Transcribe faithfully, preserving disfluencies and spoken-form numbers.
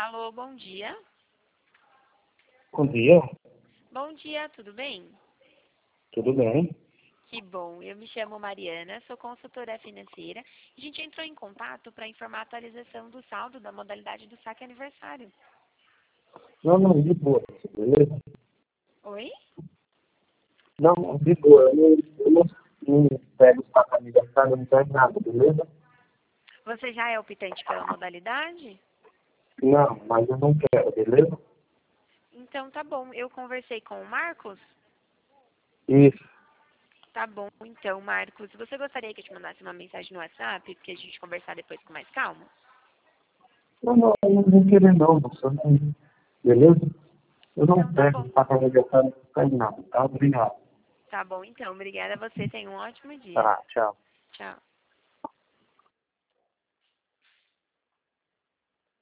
Alô, bom dia. Bom dia, Bom dia, tudo bem? tudo bem? Que bom. Eu me chamo Mariana, sou consultora financeira. A gente entrou em contato para informar a atualização do saldo da modalidade do saque aniversário. Não, não, de boa, beleza? Oi? Não, de boa, eu não, eu não, não pego os saco aniversário, não pego nada, beleza? Você já é optante pela modalidade? Não, mas eu não quero, beleza? Então tá bom. Eu conversei com o Marcos? Isso. Tá bom, então, Marcos. Você gostaria que eu te mandasse uma mensagem no WhatsApp, porque a gente conversar depois com mais calma? Não, não, eu não vou querer não, você não, beleza? Eu não Então tá pego bom. os saco aniversário, não pego nada, tá? Obrigado. Tá bom, então. Obrigada a você. Tenha um ótimo dia. Tá, tchau. Tchau.